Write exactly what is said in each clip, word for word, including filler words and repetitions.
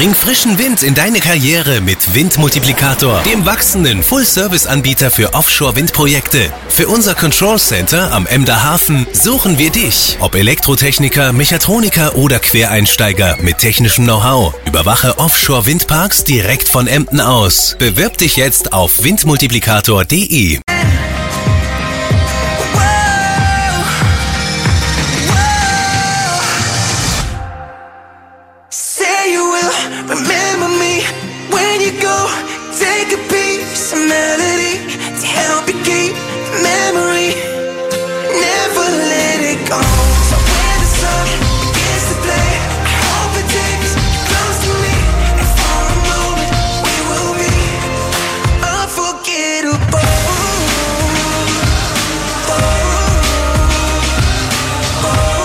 Bring frischen Wind in deine Karriere mit Windmultiplikator, dem wachsenden Full-Service-Anbieter für Offshore-Windprojekte. Für unser Control Center am Emder Hafen suchen wir dich. Ob Elektrotechniker, Mechatroniker oder Quereinsteiger mit technischem Know-how. Überwache Offshore-Windparks direkt von Emden aus. Bewirb dich jetzt auf windmultiplikator punkt de. Remember me when you go. Take a piece of melody to help you keep the memory. Never let it go. So when the sun begins to play, I hope it takes you close to me. And for a moment we will be unforgettable. Oh, oh,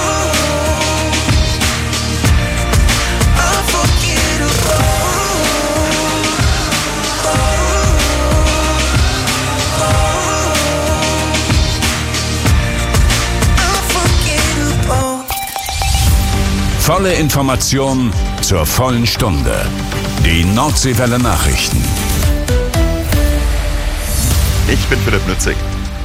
Volle Information zur vollen Stunde. Die Nordseewelle Nachrichten. Ich bin Philipp Nützig.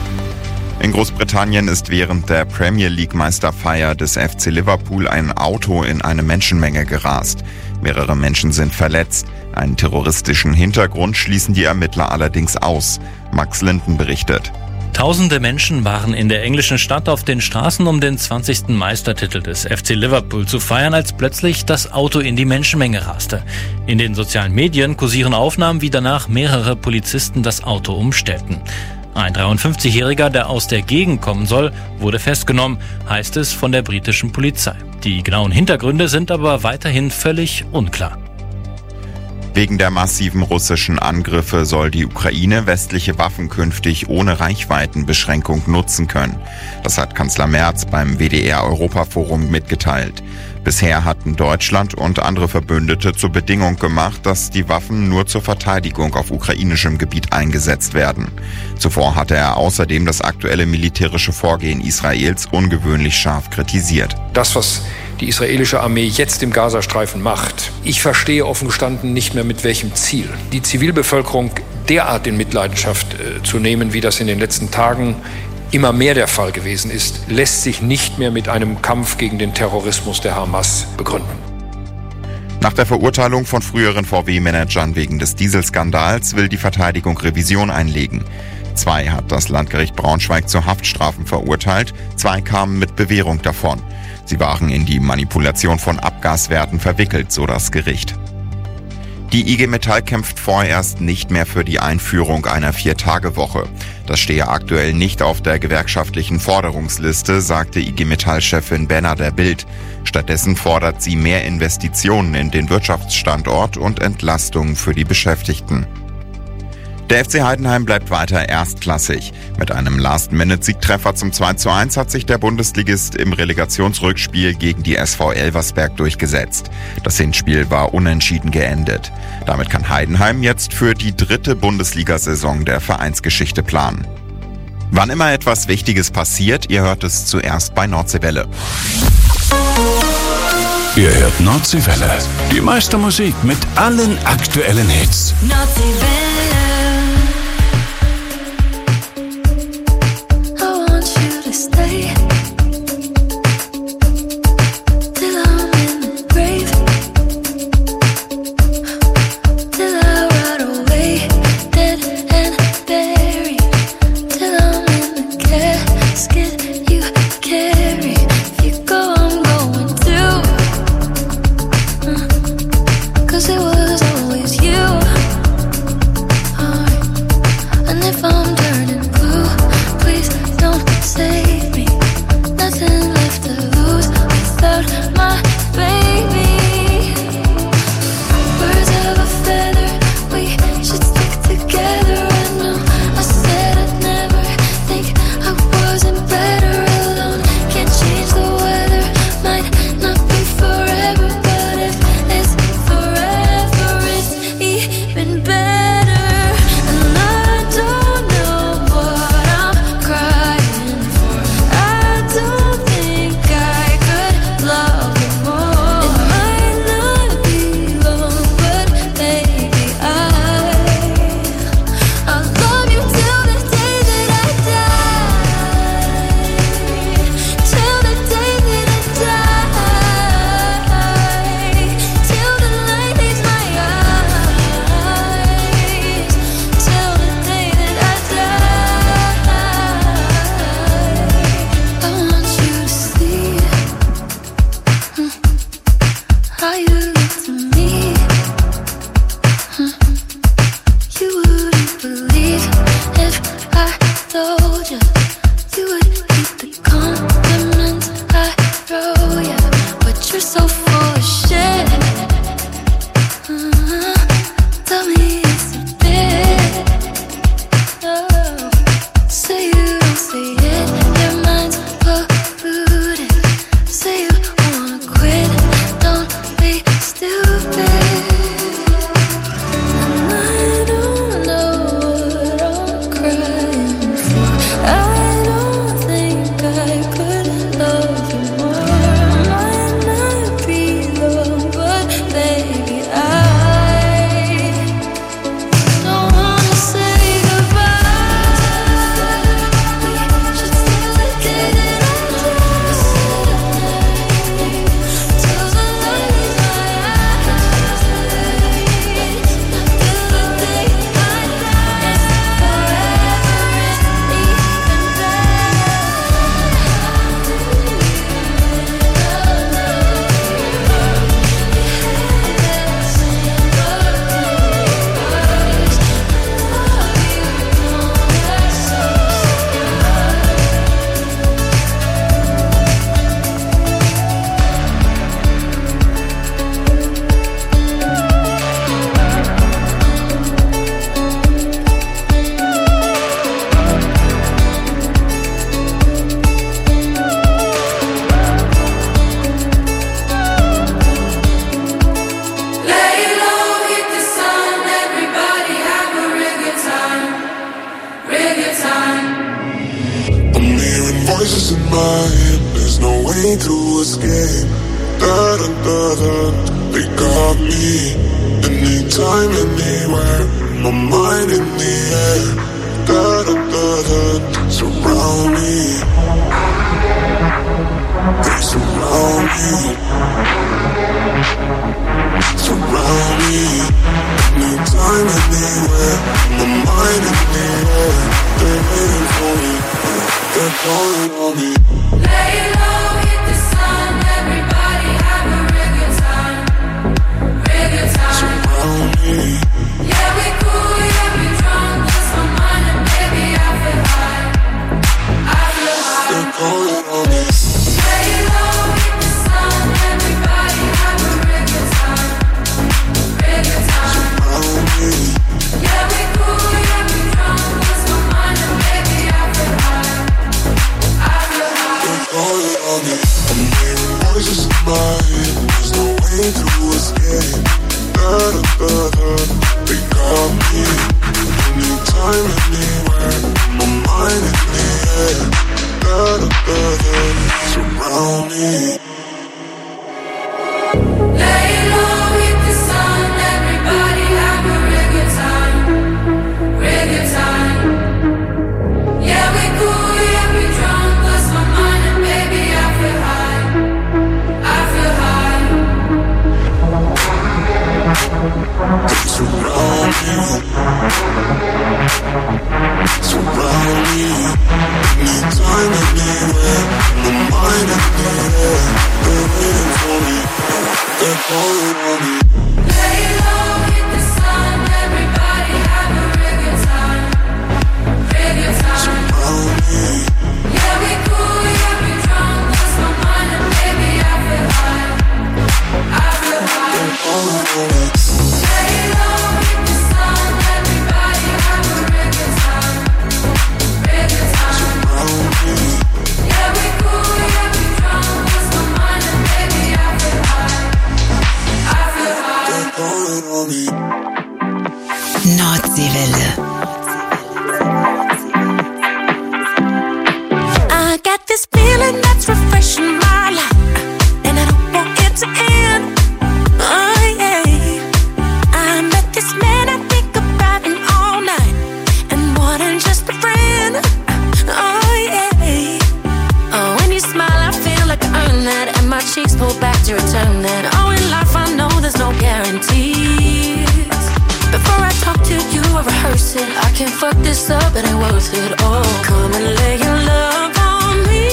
In Großbritannien ist während der Premier League Meisterfeier des F C Liverpool ein Auto in eine Menschenmenge gerast. Mehrere Menschen sind verletzt. Einen terroristischen Hintergrund schließen die Ermittler allerdings aus. Max Linden berichtet. Tausende Menschen waren in der englischen Stadt auf den Straßen, um den zwanzigsten Meistertitel des F C Liverpool zu feiern, als plötzlich das Auto in die Menschenmenge raste. In den sozialen Medien kursieren Aufnahmen, wie danach mehrere Polizisten das Auto umstellten. Ein dreiundfünfzigjähriger, der aus der Gegend kommen soll, wurde festgenommen, heißt es von der britischen Polizei. Die genauen Hintergründe sind aber weiterhin völlig unklar. Wegen der massiven russischen Angriffe soll die Ukraine westliche Waffen künftig ohne Reichweitenbeschränkung nutzen können. Das hat Kanzler Merz beim W D R-Europaforum mitgeteilt. Bisher hatten Deutschland und andere Verbündete zur Bedingung gemacht, dass die Waffen nur zur Verteidigung auf ukrainischem Gebiet eingesetzt werden. Zuvor hatte er außerdem das aktuelle militärische Vorgehen Israels ungewöhnlich scharf kritisiert. Das, was die israelische Armee jetzt im Gazastreifen macht, ich verstehe offen gestanden nicht mehr mit welchem Ziel. Die Zivilbevölkerung derart in Mitleidenschaft äh, zu nehmen, wie das in den letzten Tagen immer mehr der Fall gewesen ist, lässt sich nicht mehr mit einem Kampf gegen den Terrorismus der Hamas begründen. Nach der Verurteilung von früheren V W-Managern wegen des Dieselskandals will die Verteidigung Revision einlegen. Zwei hat das Landgericht Braunschweig zu Haftstrafen verurteilt, zwei kamen mit Bewährung davon. Sie waren in die Manipulation von Abgaswerten verwickelt, so das Gericht. Die I G Metall kämpft vorerst nicht mehr für die Einführung einer Vier-Tage-Woche. Das stehe aktuell nicht auf der gewerkschaftlichen Forderungsliste, sagte I G Metall-Chefin Benner der Bild. Stattdessen fordert sie mehr Investitionen in den Wirtschaftsstandort und Entlastungen für die Beschäftigten. Der F C Heidenheim bleibt weiter erstklassig. Mit einem Last-Minute-Siegtreffer zum zwei zu eins hat sich der Bundesligist im Relegationsrückspiel gegen die S V Elversberg durchgesetzt. Das Hinspiel war unentschieden geendet. Damit kann Heidenheim jetzt für die dritte Bundesliga-Saison der Vereinsgeschichte planen. Wann immer etwas Wichtiges passiert, ihr hört es zuerst bei Nordseewelle. Ihr hört Nordseewelle. Die meiste Musik mit allen aktuellen Hits. Nordseewelle. It was always you. to escape. Da da da da, they got me. Anytime, anywhere, my mind in the air. Da da da da, surround me. They surround me. Surround me. Anytime, anywhere, my mind in the air. They're waiting for me. They're calling on me. Lay low, hit the sun. Everybody have a real good time. Real good time. Surround me. Yeah, we cool, yeah, we drunk. Lost my mind and baby, I feel high. I feel high. They're calling on me. Lay low, hit the sun. Everybody have a real good time. Real good time. Surround me. Yeah, we cool, yeah, we drunk. Lost my mind and baby, I feel high. I feel high. They're calling on me. I'm hearing voices in my head. There's no way to escape. Da da da da, they got me. Anytime, anywhere, my mind in the air. Da da da da, surround me. Lay low, hit the sun. Everybody have a real good time. Real good time. Yeah, we cool, yeah, we drunk. Lost my mind and baby, I feel high. I feel high. They surround me. Surround me. Anytime, anywhere, my mind in the air. They're waiting for me. They're calling on me. Lay low, hit the sun. Everybody have a real good time. Real good time. Surround me. Yeah, we cool, yeah, we drunk. Lost my mind and baby, I feel high. I feel high. They're calling on me. Lay low, hit the sun. Everybody have a real good time. Real good time. Surround me. Yeah, we cool, yeah, we drunk. Lost my mind and baby, I feel high. I feel high. They're calling on me. Nordseewelle. I got this feeling that's refreshing my life, and I don't want it to end. Oh yeah, I met this man I think about him all night, and more than just a friend. Oh yeah, oh when you smile I feel like I earned that, and my cheeks pull back to return that. Oh in life I know there's no guarantees. Before I talk to you I rehearse it. I can't fuck this up, it ain't worth it. Oh come and lay your love on me.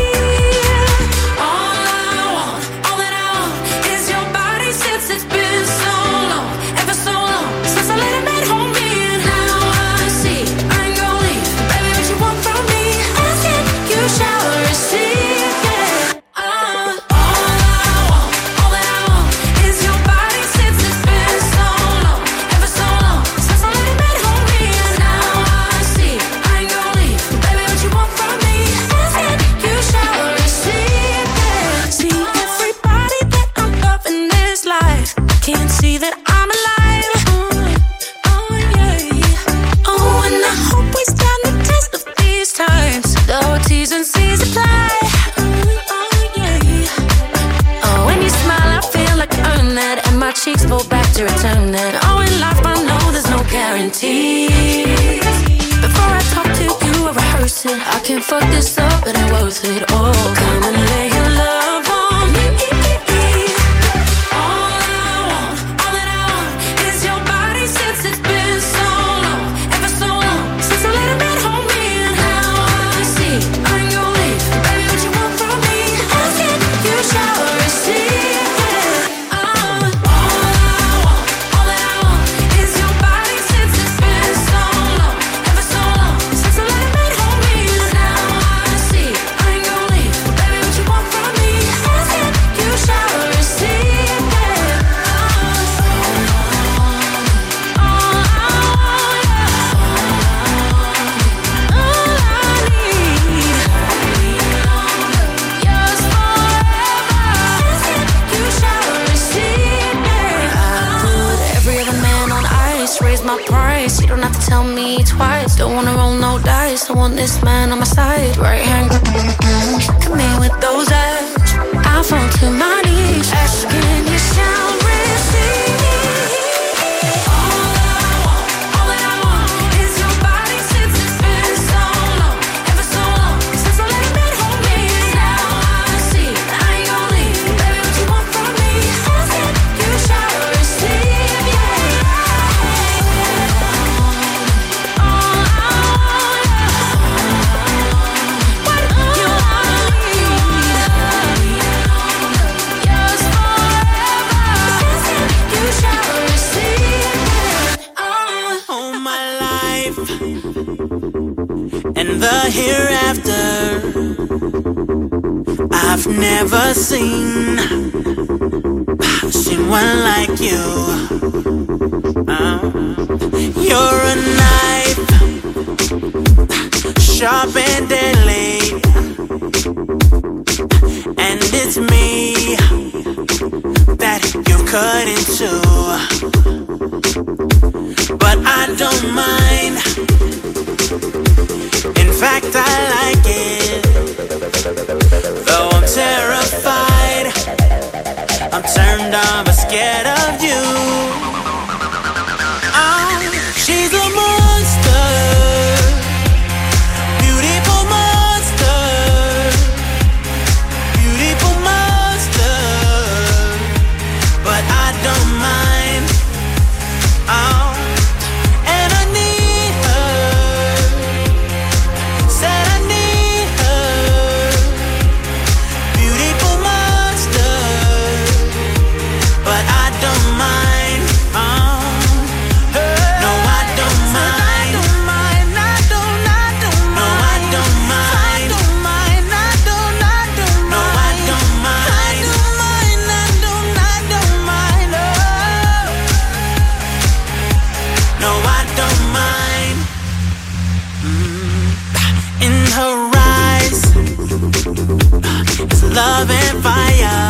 All I want, all that I want is your body since it's been so long, ever so long since I let a man hold me. And now I see I ain't gon' leave, baby, what you want from me? Ask it, you shall receive it. Uh, all I want, all that I want is your body since it's been so long, ever so long since I let a man hold me. And now I see I ain't gon' leave, baby, what you want from me? Ask it, you shall receive it. See everybody that I'm loving this life, can't see that I'm alive. Oh, oh yeah. Oh, and I hope we stand the test of these times. The T's and C's apply. Oh yeah. Oh, when you smile I feel like I earned that, and my cheeks pull back to return that. Oh, in life I know there's no guarantees. Before I talk to you I rehearse it. I can't fuck this up, it ain't worth it. Oh, come and lay your love on me. All I want, all that I want is your body since it's been so long, ever so long since I let a man hold me. And now I see I ain't gon' leave, baby, what you want from me? Ask it, you shall receive it. Uh, all I want, all that I want is your body since it's been so long, ever so long since I let a man hold me. And now I see I ain't gon' leave, baby, what you want from me? Ask it, you shall receive it. My price, you don't have to tell me twice. Don't wanna roll no dice, I want this man on my side. Right hand, come in with those eyes. I fall to my knees, asking you shall receive. All I want, all that I want is your body since it's been so long, ever so long, since I let it hold me. Now I see, I ain't gon' leave, baby, what you want from me, ask it, you shall receive, yeah. All I want, what you yours forever, you shall receive it. All my life and the hereafter, I've never seen seen one like you. Uh, you're a knife, sharp and deadly, and it's me that you cut into. But I don't mind. In fact, I like it. Though I'm terrified, I'm turned on but scared of you. Oh, she's a monster, beautiful monster, beautiful monster. But I don't mind. Oh, and I need her. Said I need her. Beautiful monster. But I don't mind. Oh, no, I don't mind. I don't, I don't, I don't mind. No, I don't mind. I don't mind. I don't, I don't mind. No, I don't mind. I don't mind. I don't, I don't mind. Oh. No, I don't mind. Mm. In her eyes is love and fire,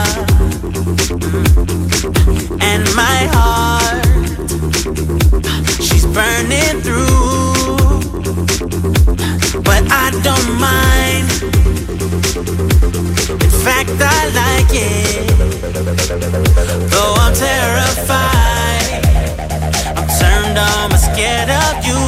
mm. And my heart, she's burning through. But I don't mind. In fact, I like it. Though I'm terrified, I'm turned on but scared of you.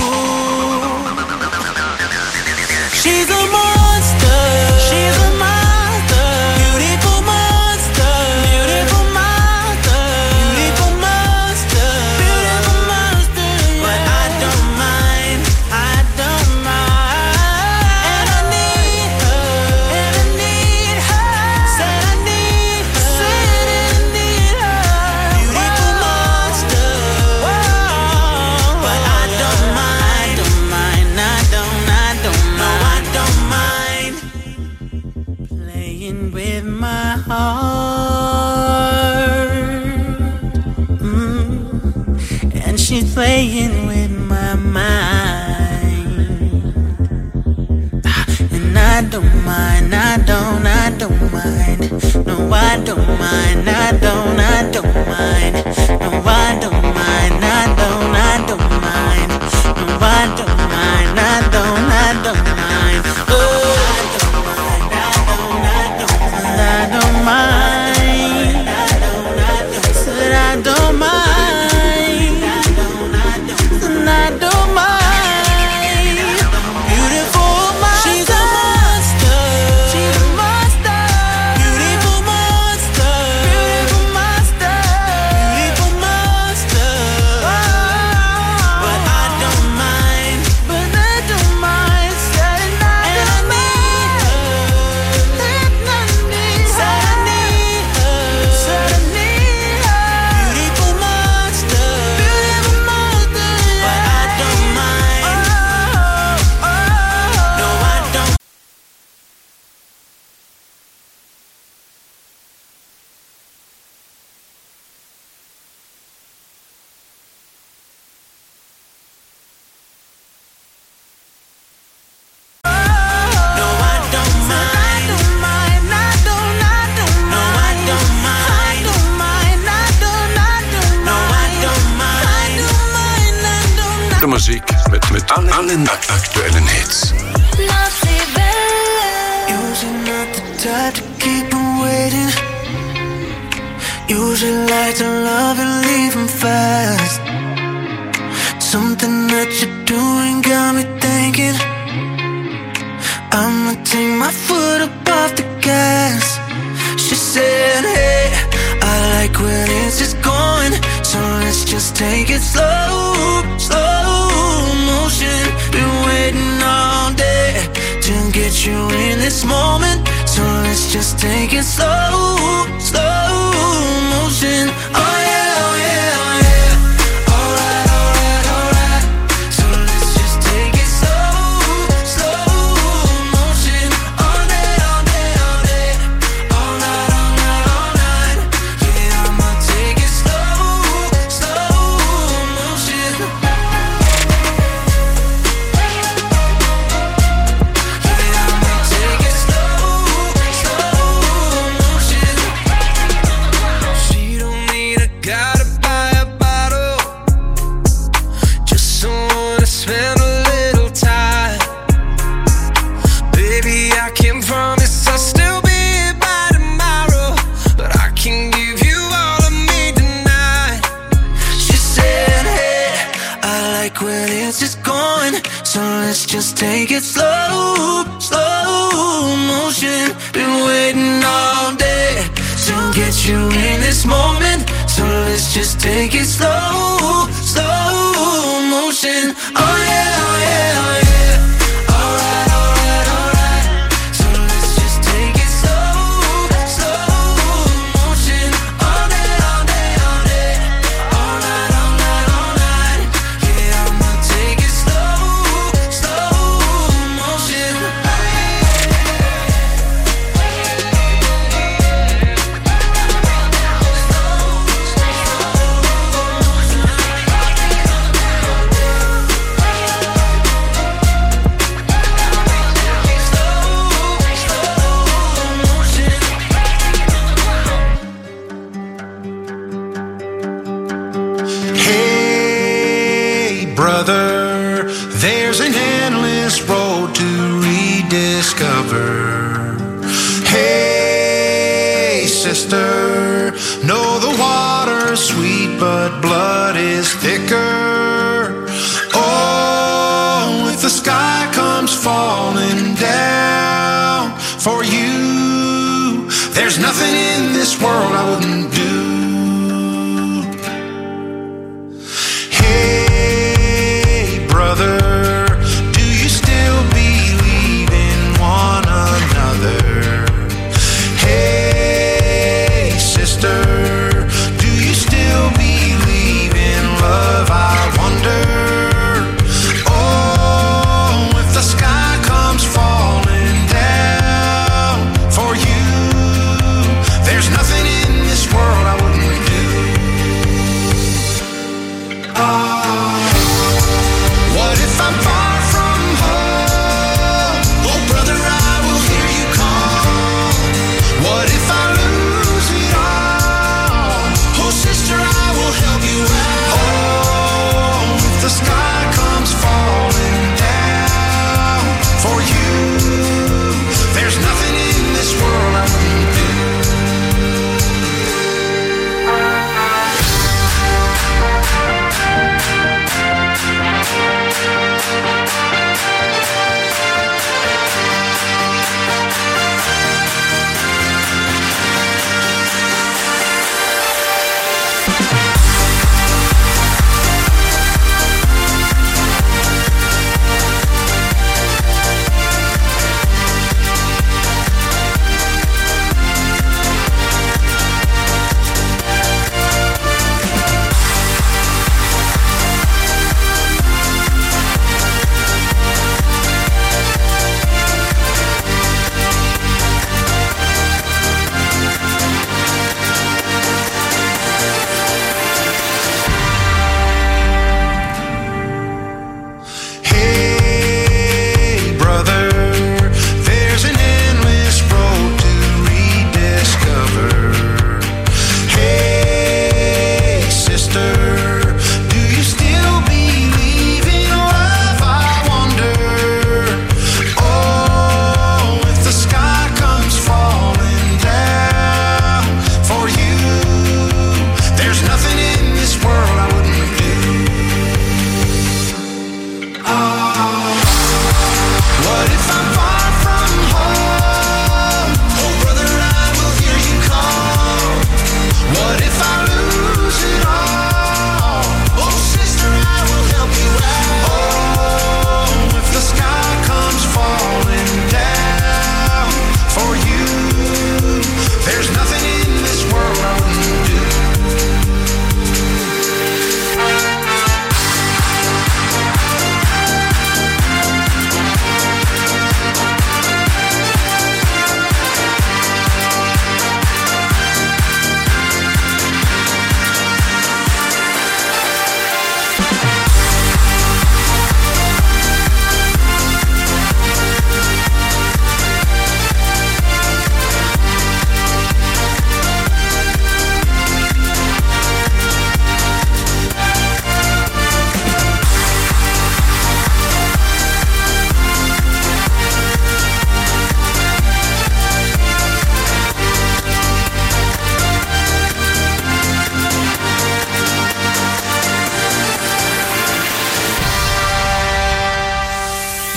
She's a monster. She's a monster. Beautiful monster. Beautiful monster. Beautiful monster. Beautiful monster. But I don't mind. I don't mind. And I need her. And I need her. Said I need her. Said I need her. Beautiful monster. But I don't mind. I don't mind. I don't. I don't mind. No, I don't mind. Playing with my heart. Mm. And she's playing with my mind. And I don't mind. I don't. I don't mind. No, I don't mind. I don't. I don't mind. No, I don't mind. I don't. I don't mind. No, I don't mind. I don't. I don't mind. Oh, I don't mind. I don't. I don't mind. I don't mind. Said I don't mind. And I don't mind. Beautiful monster. She's a monster. She's a monster. Beautiful monster. Beautiful monster. Beautiful monster. But I don't mind. But I don't mind. Said I don't mind. And I need her. Said I need her. Said I need her. Beautiful monster. Beautiful monster. But I don't mind. Oh, oh. No, I don't. No, I don't mind. I don't mind. I don't. I don't mind. No, I don't mind. I don't mind. I don't. I don't mind. No, I don't mind. I don't mind. I don't. De muziek met, met alle, alle ak- aktuellen hits. Nazi Welle. Usually not the type to keep 'em waiting. Usually like to love and leave them fast. Something that you're doing got me thinking I'ma take my foot up off the gas. She said, hey, I like when it's just going, so let's just take it slow, slow motion. Been waiting all day to get you in this moment, so let's just take it slow, slow motion. Oh yeah, oh yeah, oh yeah. Just take it slow, slow motion. Been waiting all day to get you in this moment, so let's just take it slow, slow motion. Oh yeah, oh yeah, oh yeah. There's an endless road to rediscover. Hey, sister, know the water's sweet, but blood is thicker. Oh, if the sky comes falling down for you, there's nothing in this world I wouldn't do. Hey, brother, do you still believe in one another? Hey, sister, do you still believe in love? I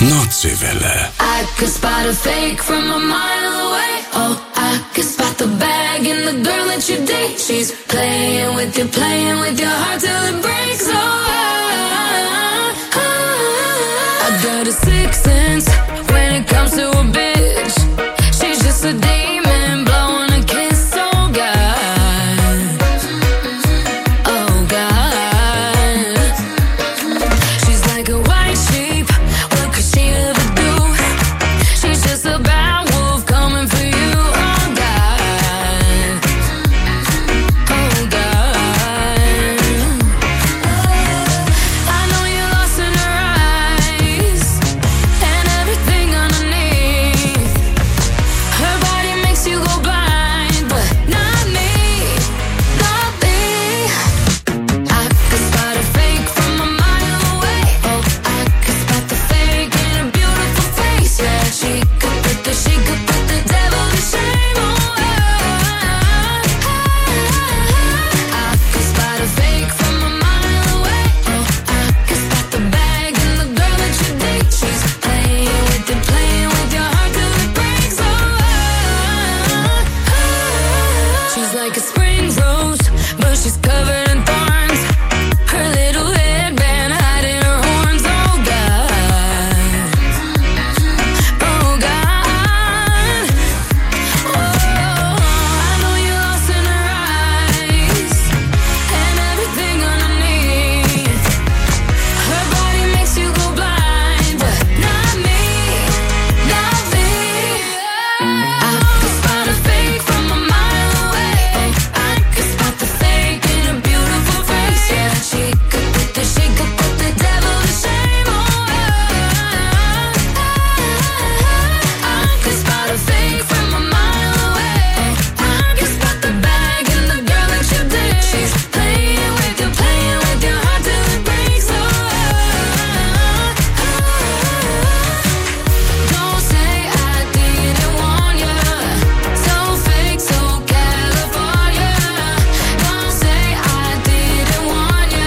Nordseewelle. I could spot a fake from a mile away. Oh, I could spot the bag in the girl that you date. She's playing with you, playing with your heart till it breaks. Oh, I, I, I got a sixth sense when it comes to a bitch. She's just a demon blowing a kiss. Oh God, oh God. She's like a white sheep. What could she ever do? She's just a bad wolf coming for you. Oh God, oh God. I know you're lost in her eyes and everything underneath. Her body makes you go blind, but not me, not me. I could spot a fake from a mile away. Oh, I could spot the fake in a beautiful face. Yeah, she could put the, she could put the devil to shame. Oh, I, I could spot a fake from a mile away. Oh, I could spot the bag in the girl that you date. She's playing with you, playing with your heart till it breaks. Oh, she's like a spring rose, but she's covered in thorns. Her little headband hiding her horns. Oh God, oh God. Oh, I know you're lost in her eyes and everything underneath. Her body makes you go blind, but not me, not me. I could spot a fake from a mile away. Oh, I could spot the fake in a beautiful face. Yeah, she could put the, she could put the devil to shame. Oh, I could spot a fake from a mile away. Oh, I could spot the bag in the girl that you date. She's playing with you, playing with your heart till it breaks. Oh, don't say I didn't warn you. So fake, so California. Don't say I didn't warn you.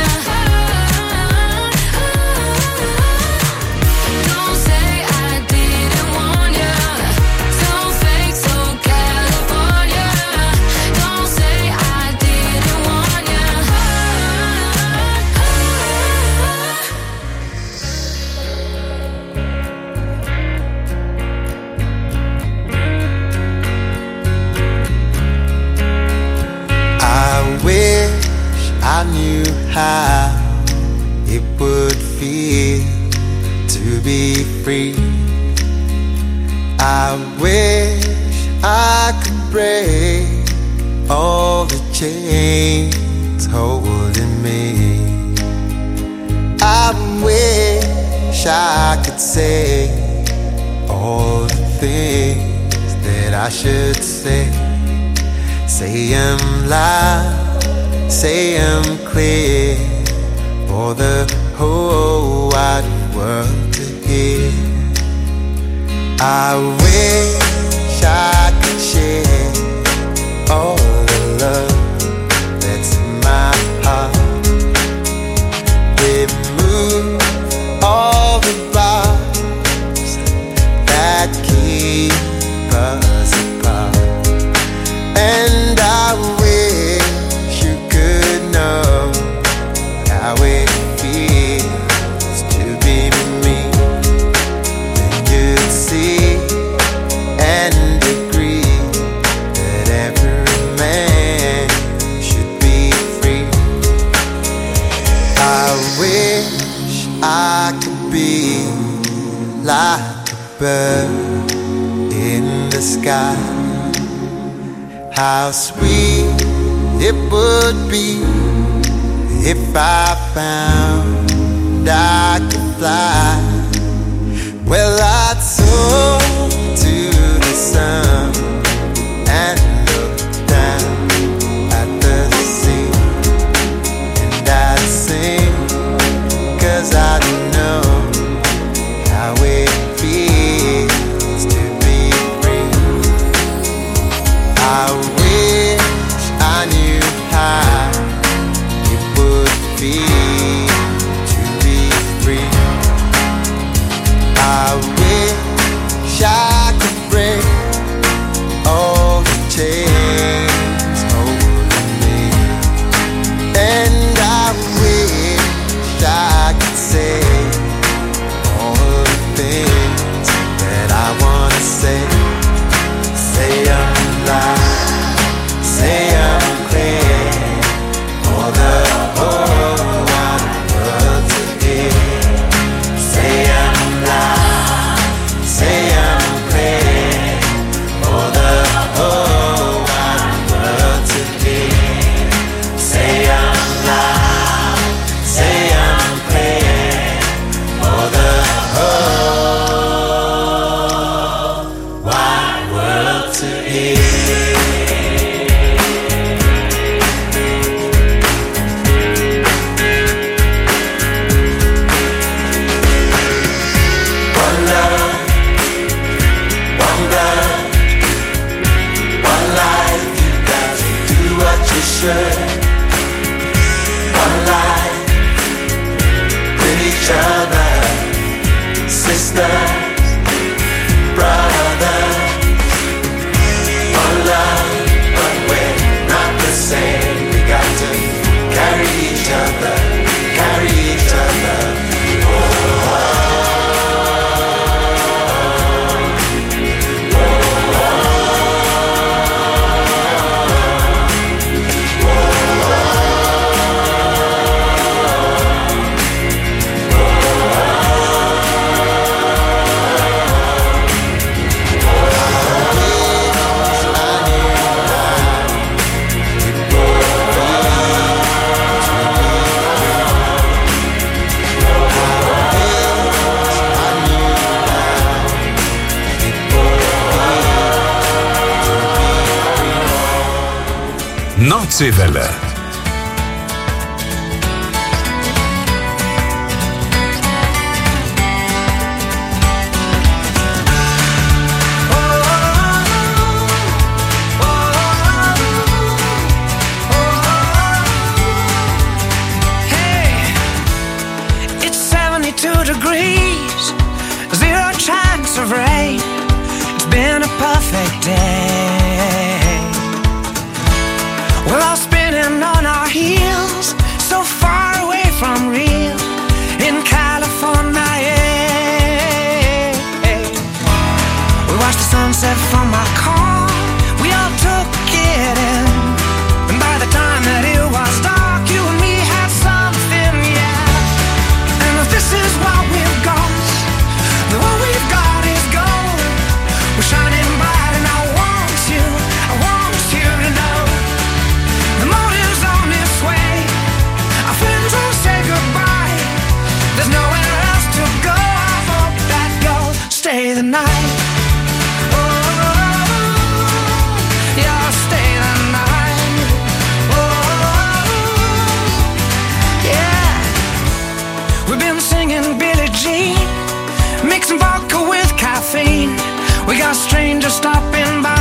Don't say I didn't warn you. So fake, so California. Don't say I didn't warn you. I wish I knew how it would feel to be free. I wish I could break all the chains holding me. I wish I could say all the things that I should say. Say 'em loud, say 'em clear, for the whole wide world to hear. I wish I could share all the love that's in my heart. Remove all the bars that keep us apart. And I wish you could know how it feels to be me. Then you'd see and agree that every man should be free. I wish I could be like a bird in the sky. How sweet it would be if I found I could fly. Well, I'd soar to the sun and look down at the sea, and I'd sing, 'cause I know how it feels to be free. I wish I knew how it would feel to be free. I Nordseewelle. Degrees, zero chance of rain. It's been a perfect day. We're all spinning on our heels, so far away from real in California. Yeah. We watched the sunset from my car. We all took it in, and by the time that it was dark, you and me had something, yeah. And if this is what we've got, then what we've got is gold. We're shining bright, and I want you, I want you to know the morning's on its way. Our friends will say goodbye. There's nowhere else to go. I hope that you'll stay the night. Mixing vodka with caffeine. We got strangers stopping by.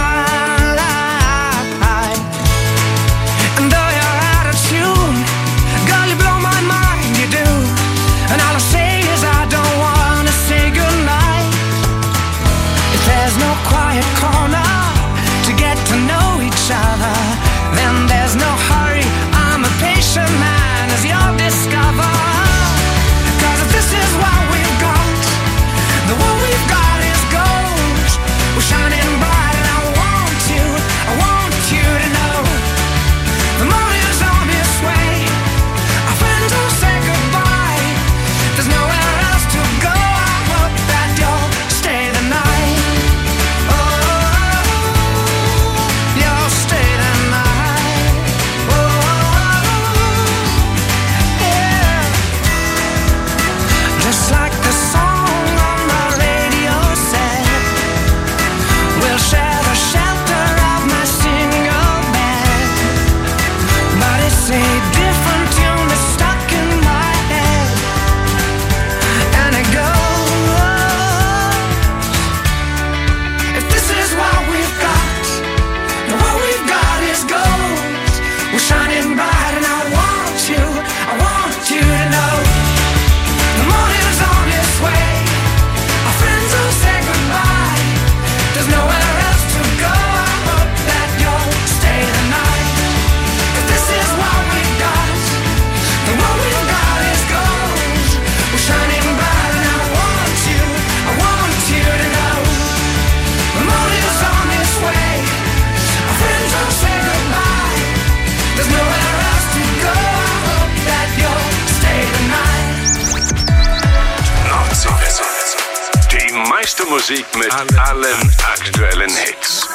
And though you're out of tune, girl, you blow my mind, you do. And all I say is I don't wanna say goodnight. If there's no quiet corner to get to know each other, then there's no hurry. I'm a patient man, as you'll discover. Cause if this is what we've got, the what we've got is gold. We're shining bright, and I want you, I want you to know the morning's on its way. Our friends will say goodbye. There's nowhere else to go. I hope that you'll stay the night. Oh, you'll stay the night. Oh, yeah. Just like the song on the radio said, we'll share the shelter of my single bed. But it's a different tune that's stuck in my head, and it goes, if this is what we've got, then what we've got is gold. We're shining bright, and I want you, I want you to know the morning's on its way. Our friends will say goodbye. There's nowhere else to go. I hope that you'll stay the night. If this is what we've got, then what we've got is gold. We're shining bright, and I want you, I want you to know the morning's on its way. Our friends will say goodbye. There's nowhere else to go. I hope that you'll stay the night. Nordseewelle. Die meiste Musik mit allen aktuellen Hits.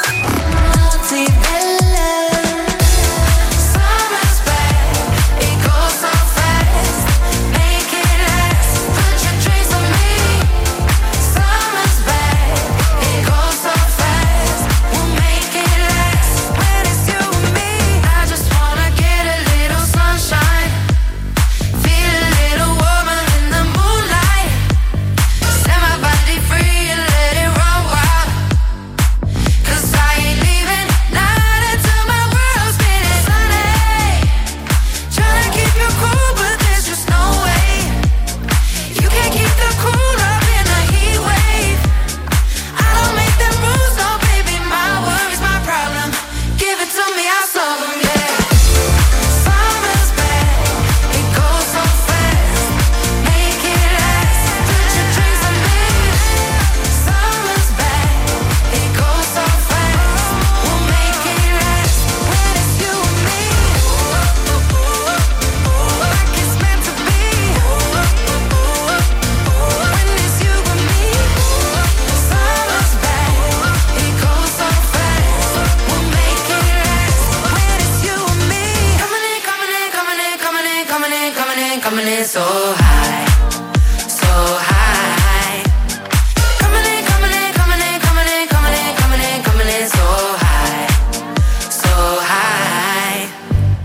Coming in so high, so high. Coming in, coming in, coming in, coming in, coming in, coming in, coming in so high, so high.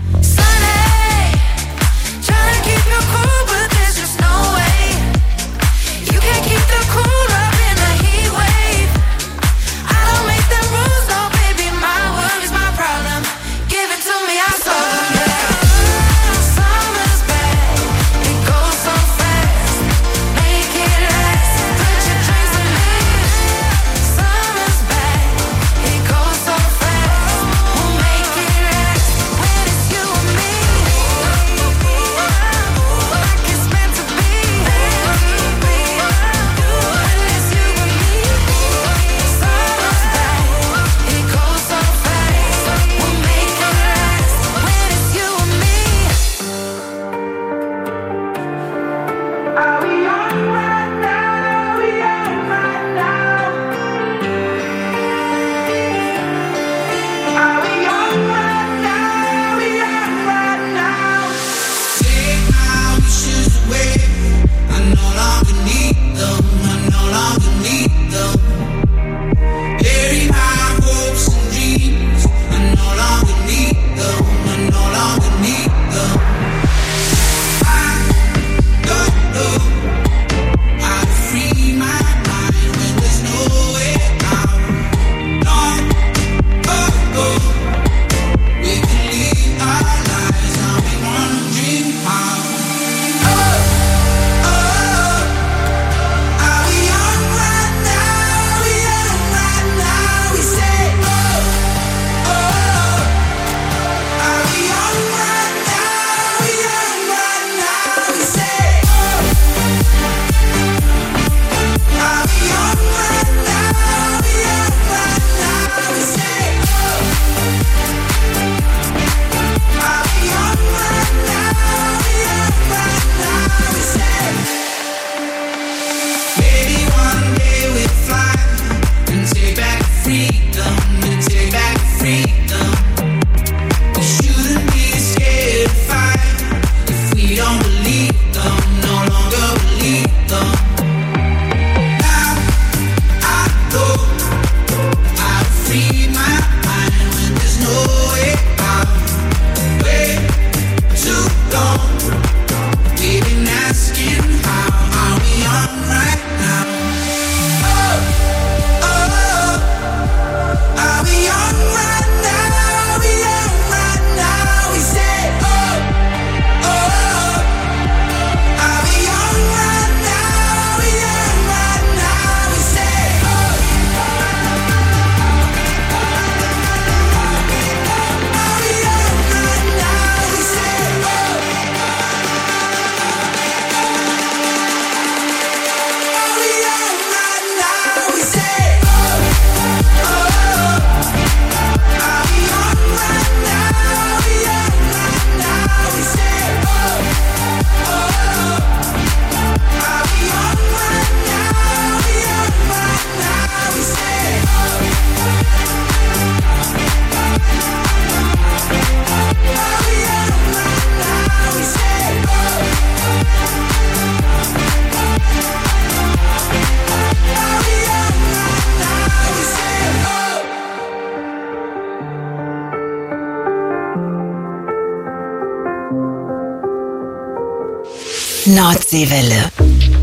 Nordseewelle.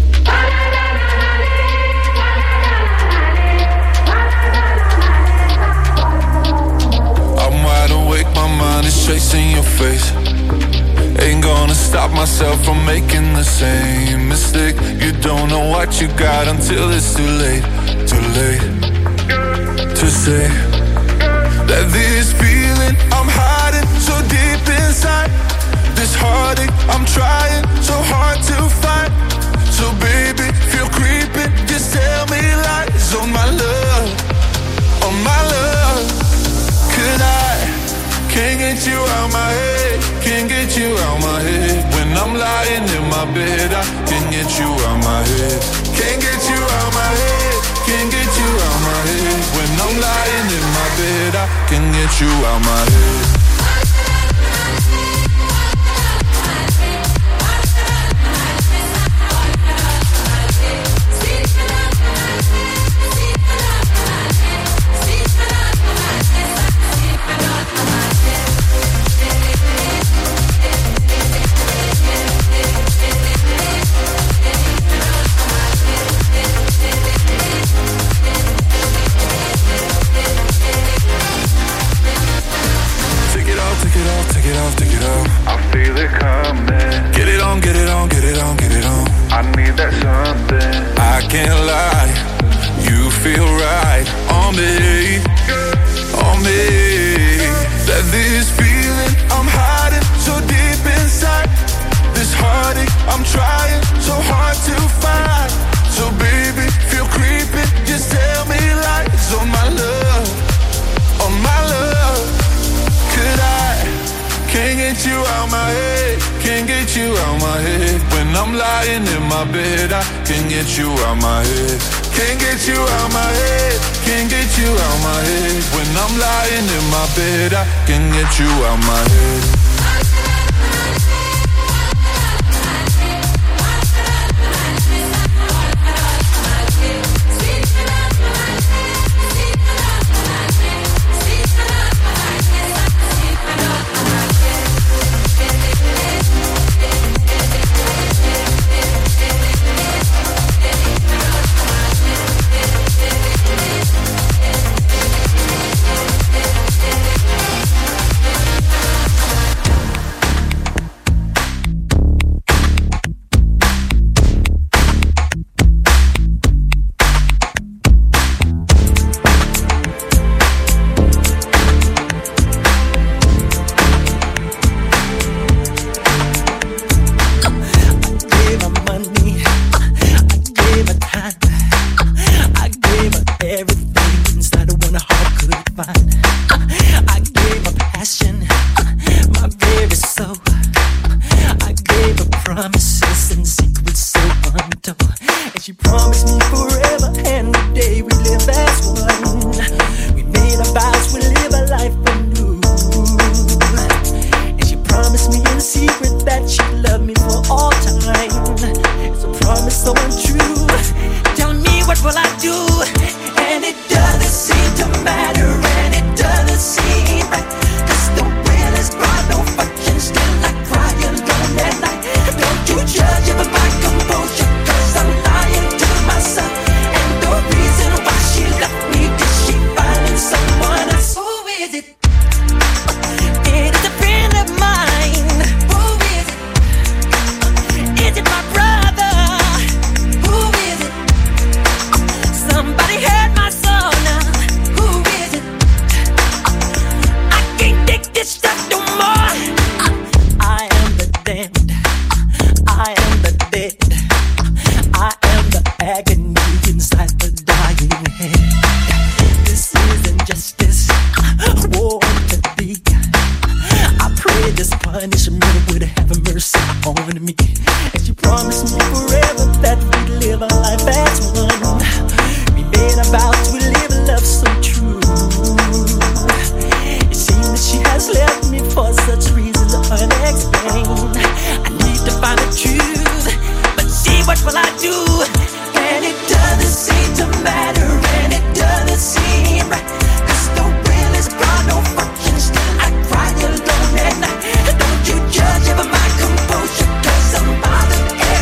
I'm wide awake, my mind is chasing your face. Ain't gonna stop myself from making the same mistake. You don't know what you got until it's too late, too late to say that this feeling I'm hiding so deep inside, this heartache I'm trying so hard to find. So baby, feel creeping, just tell me lies on my love, on my love. Could I, can't get you out my head, can't get you out my head. When I'm lying in my bed, I can't get you out my head. Can't get you out my head, can't get you out my head. When I'm lying in my bed, I can't get you out my head. Don't you judge over my composure, 'cause I'm bothered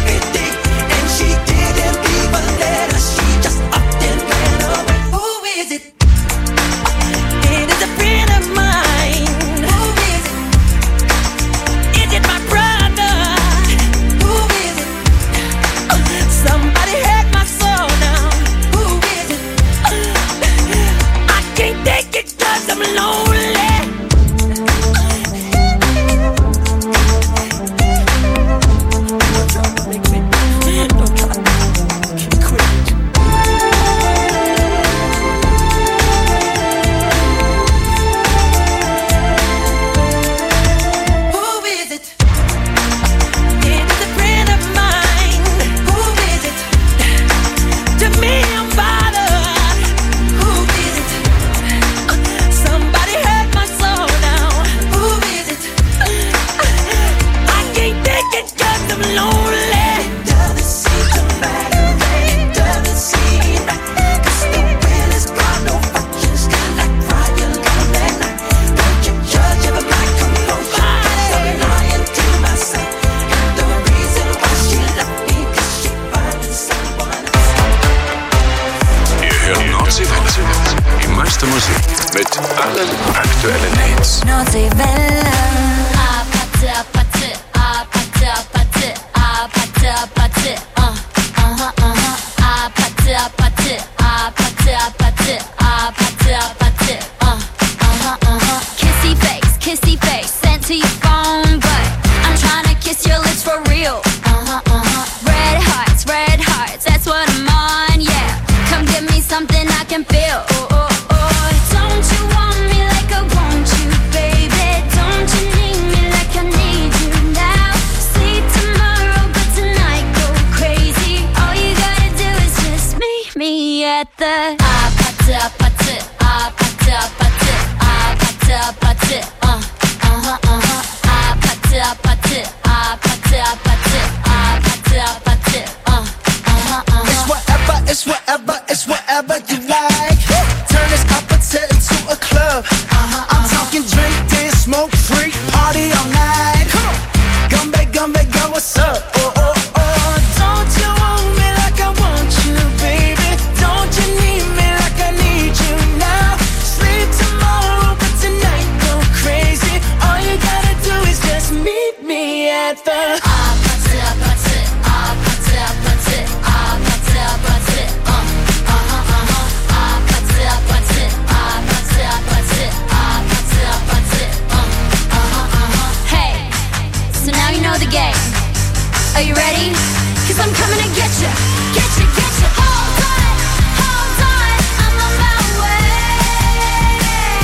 meiste Musik mit allen aktuellen Hits. Nordseewelle. Ah, Patte, Patte, ah, Patte, Patte, ah, Patte, Patte, ah, aha, aha, ah, Patte, Patte, ah, Patte, Patte, ah, Patte, Patte, ah, aha, aha. Kissy face, kissy face, sent to your phone, but I'm trying to kiss your lips for real. Uh-huh, uh-huh. Red hearts, red hearts, that's what I'm on, yeah. Come give me something I can feel. Oh, oh, oh. Don't you want me like I want you, baby? Don't you need me like I need you now? Sleep tomorrow, but tonight go crazy. All you gotta do is just meet me at the ah, patte, patte, ah, patte, patte, ah, patte, patte, uh, uh-huh, uh-huh, ah, patte, patte, ah, patte, patte, ah, patte, patte, uh, uh-huh, uh-huh. It's whatever, it's whatever, it's whatever you like. Turn this appetite into a club. Uh-huh, I'm talking drink, dance, smoke, freak, party all night. Come on, Gumbe, Gumbe, go, what's up? Oh, oh, oh. Don't you want me like I want you, baby? Don't you need me like I need you now? Sleep tomorrow, but tonight go crazy. All you gotta do is just meet me at the ah, patte, patte, ah, patte, patte, ah, patte, patte, uh, uh-huh, uh-huh, ah, patte, patte, ah, patte, patte, ah, patte, patte, uh, uh-huh, uh-huh. Hey, so now you know the game. Are you ready? 'Cause I'm coming to get ya, get ya, get ya. Hold on, hold on, I'm on my way.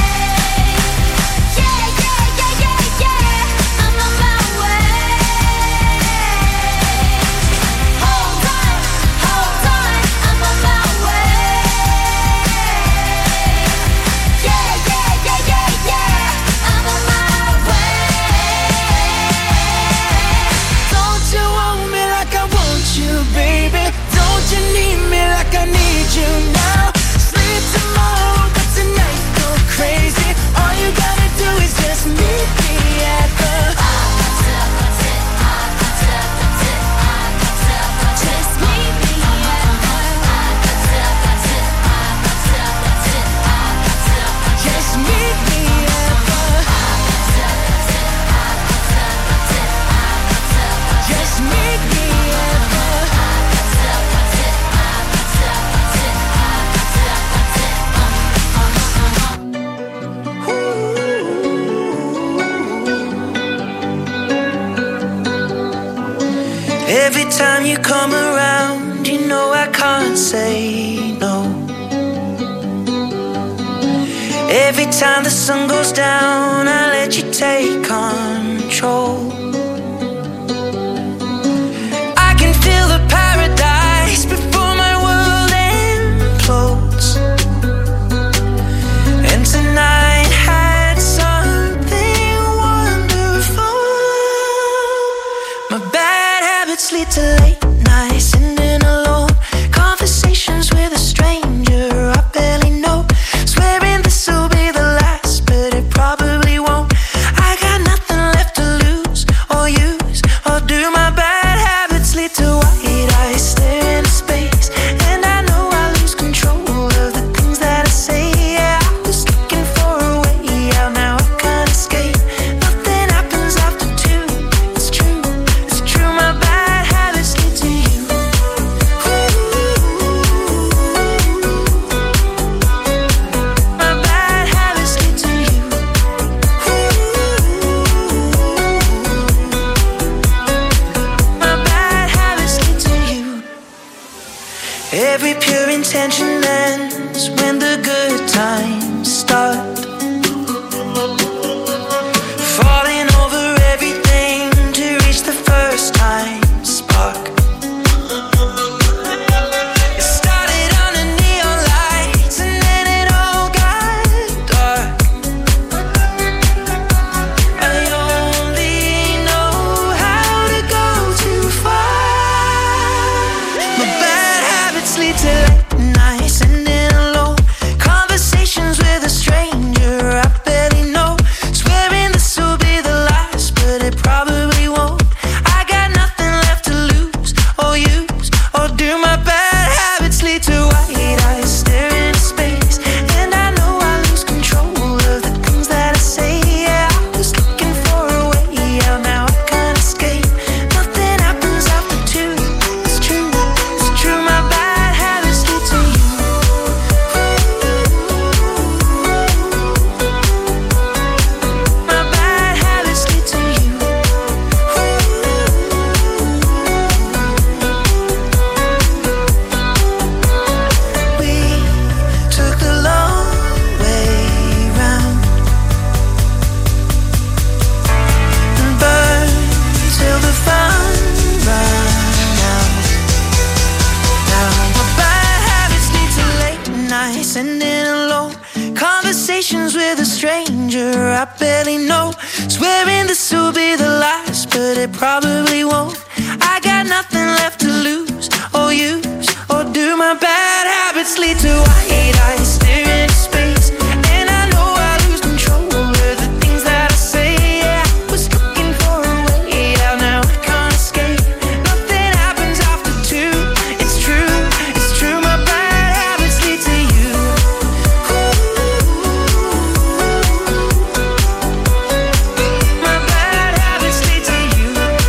Yeah, yeah, yeah, yeah, yeah, I'm on my way. Hold on, hold on, I'm on my way. Yeah, yeah, yeah, yeah, yeah, I'm on my way. Don't you want me like I want you, baby? Don't you need me like I need you now? Sleep tomorrow, but tonight go crazy. All you gotta do is just meet me at the Just meet me Just meet me at the Just meet me at the Every time you come around, you know I can't say no. Every time the sun goes down, I let you take control. I can feel the paradise before my world implodes. And tonight had something wonderful. My bad habits lead to late nights, sitting alone. Conversations with a stranger I barely know. Swearing this'll be the last, but it probably won't. I got nothing left to lose or use or do. My bad habits lead to white eyes staring into space, and I know I lose control of the things that I say. Yeah, I was looking for a way out, now I can't escape. Nothing happens after two. It's true, it's true. My bad habits lead to you. My bad habits lead to you. My bad habits lead to you. Every pure intention ends when the good times start. Falling over everything to reach the first time spark. It started under neon lights and then it all got dark. I only know how to go too far. My bad habits lead to late nights, sitting alone. Conversations with a stranger sending alone. Conversations with a stranger I barely know. Swearing this will be the last, but it probably won't. I got nothing left to lose or use, or do my bad habits lead to white eyes staring into space? And I know I lose control of the things that I say. Yeah, I was looking for a way out, now I can't escape. Nothing happens after two. It's true, it's true. My bad habits lead to you. My bad habits lead to you.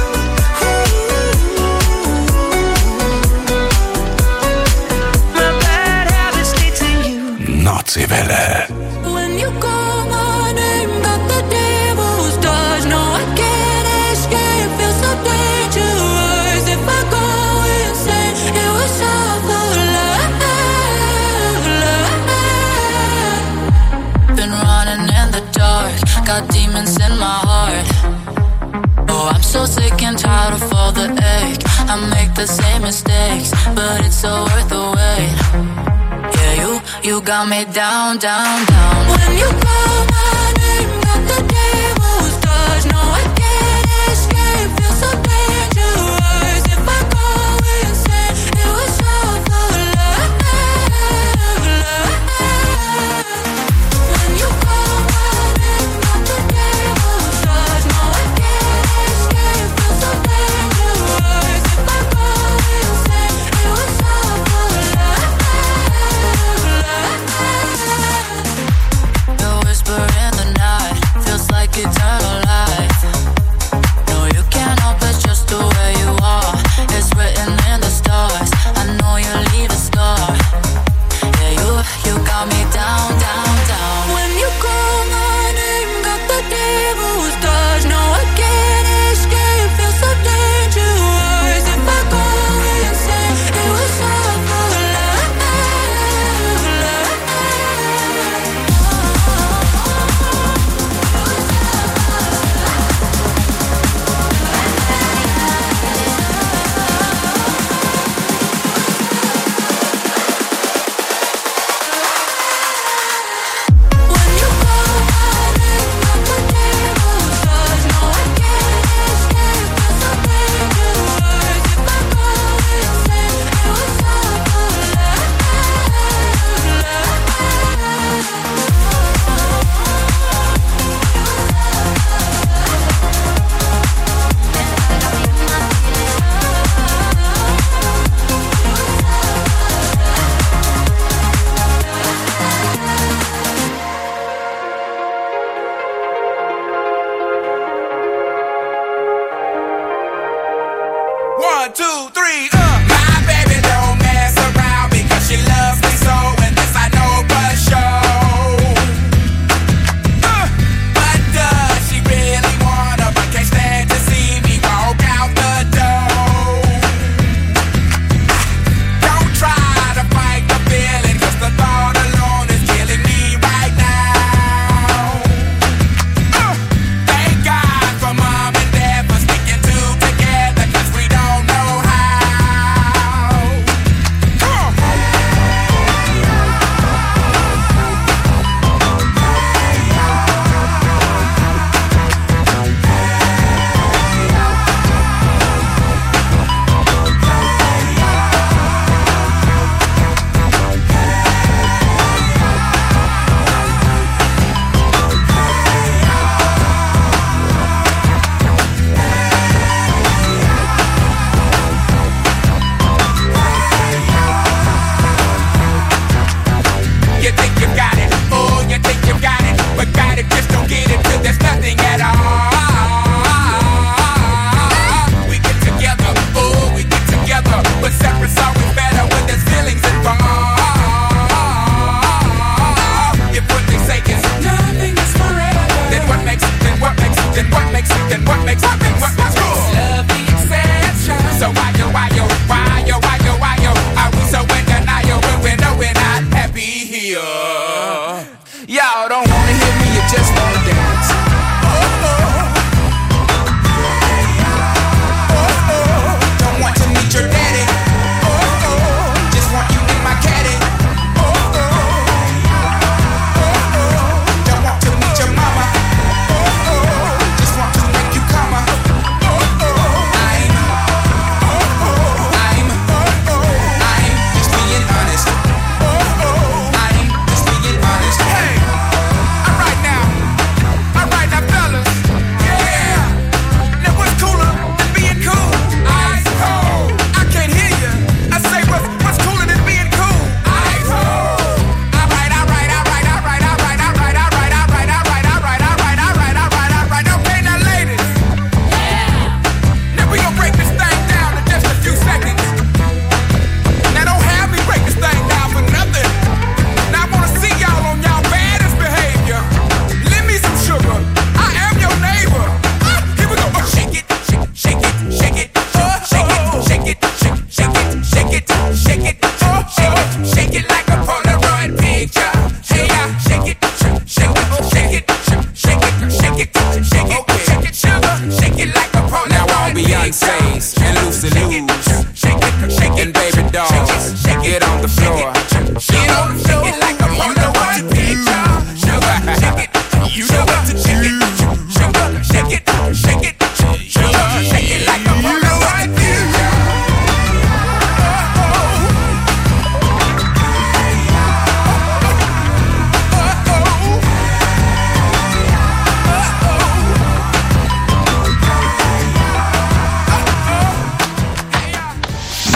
My bad habits lead to you. Nordseewelle. When you call my name, got the devil's touch. No, I can't escape. Feels so dangerous. If I go insane, it was all for love, love. Been running in the dark, got demons in my heart. Oh, I'm so sick and tired of all the ache. I make the same mistakes, but it's so worth the wait. Yeah, you, you got me down, down, down. When you call my name, got the devil's touch. No, I can't escape. Feels so dangerous. If I go insane, it was all for love, love. When you call my name, got the devil's touch. No, I can't escape. Feels so dangerous. If I go insane, it was all for love, love. The whisper in the night feels like eternal life. No, you can't help it, just the way you are. It's written in the stars. I know you leave a scar. Yeah, you, you got me down, down, down. When you call my name, got the devil's touch. No, I can't escape. Feels so dangerous. If I go insane, it was all for love, love. When you call my name, got the devil's touch. No, I can't escape. Feels so dangerous. If I go insane, it was all for love, One, two, three, uh. My baby don't mess around because she loves me so, and this I know for sure. Uh, but does she really wanna? But can't stand to see me walk out the door. Don't try to fight the feeling, 'cause the thought alone is killing me right now. Uh, thank God for mom and dad for sticking two together, 'cause we don't know how.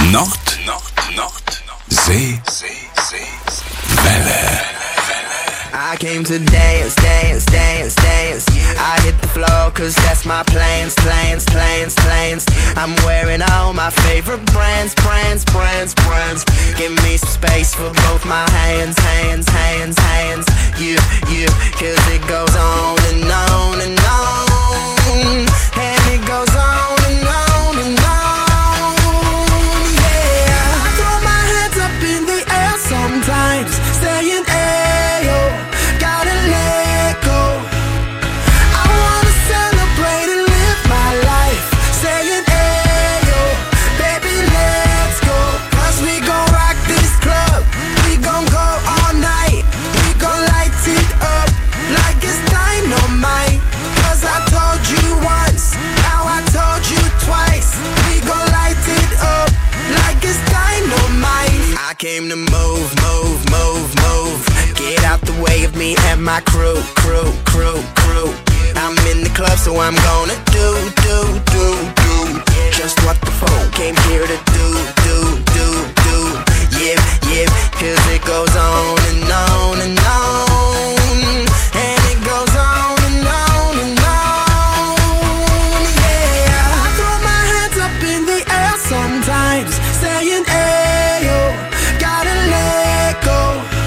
Nord, Nord, Nord, See, See, See, Welle. I came to dance, dance, dance, dance. I hit the floor cause that's my plans, plans, plans, plans. I'm wearing all my favorite brands, brands, brands, brands. Give me some space for both my hands, hands, hands, hands. You, you, cause it goes on and on and on. And it goes on and on and on. Yeah, I throw my hands up in the air sometimes, saying ayo. Gotta let go. I wanna celebrate and live my life, saying ayo, baby let's go. Cause we gon' rock this club, we gon' go all night. We gon' light it up like it's dynamite. Cause I told you once, now I told you twice. We gon' light it up like it's dynamite. I came to move, move, move, move. Get out the way of me and my crew, crew, crew, crew. I'm in the club, so I'm gonna do, do, do, do just what the folk came here to do, do, do, do. Yeah, yeah, cause it goes on and on and on. And it goes on and on and on. Yeah, I throw my hands up in the air sometimes, saying ayo, gotta let go.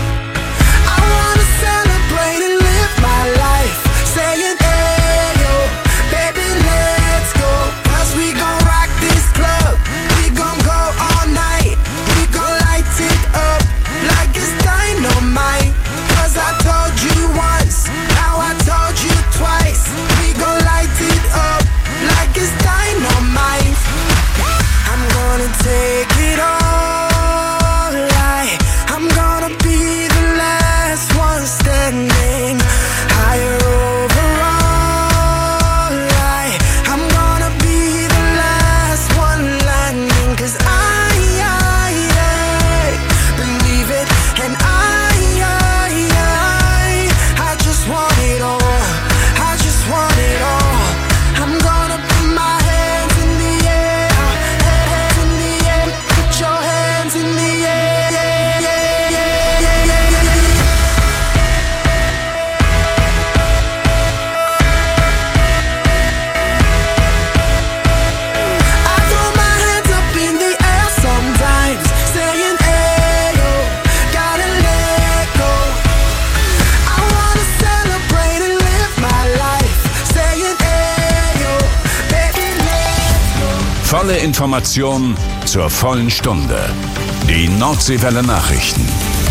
Volle Information zur vollen Stunde. Die Nordseewelle Nachrichten.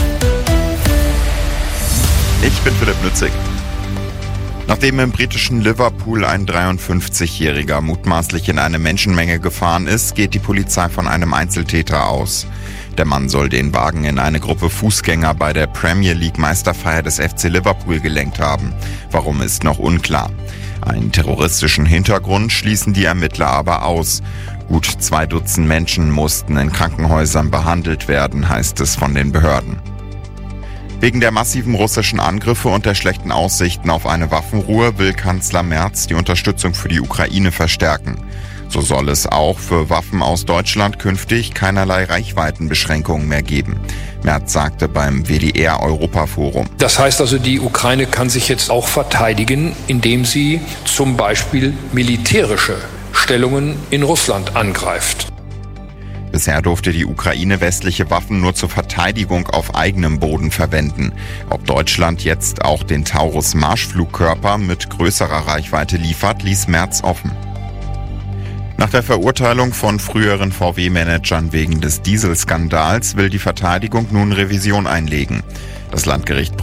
Ich bin Philipp Nützig. Nachdem im britischen Liverpool ein dreiundfünfzigjähriger mutmaßlich in eine Menschenmenge gefahren ist, geht die Polizei von einem Einzeltäter aus. Der Mann soll den Wagen in eine Gruppe Fußgänger bei der Premier League Meisterfeier des F C Liverpool gelenkt haben. Warum ist noch unklar. Einen terroristischen Hintergrund schließen die Ermittler aber aus. Gut zwei Dutzend Menschen mussten in Krankenhäusern behandelt werden, heißt es von den Behörden. Wegen der massiven russischen Angriffe und der schlechten Aussichten auf eine Waffenruhe will Kanzler Merz die Unterstützung für die Ukraine verstärken. So soll es auch für Waffen aus Deutschland künftig keinerlei Reichweitenbeschränkungen mehr geben. Merz sagte beim W D R-Europaforum. Das heißt also, die Ukraine kann sich jetzt auch verteidigen, indem sie zum Beispiel militärische Stellungen in Russland angreift. Bisher durfte die Ukraine westliche Waffen nur zur Verteidigung auf eigenem Boden verwenden. Ob Deutschland jetzt auch den Taurus-Marschflugkörper mit größerer Reichweite liefert, ließ Merz offen. Nach der Verurteilung von früheren V W-Managern wegen des Dieselskandals will die Verteidigung nun Revision einlegen. Das Landgericht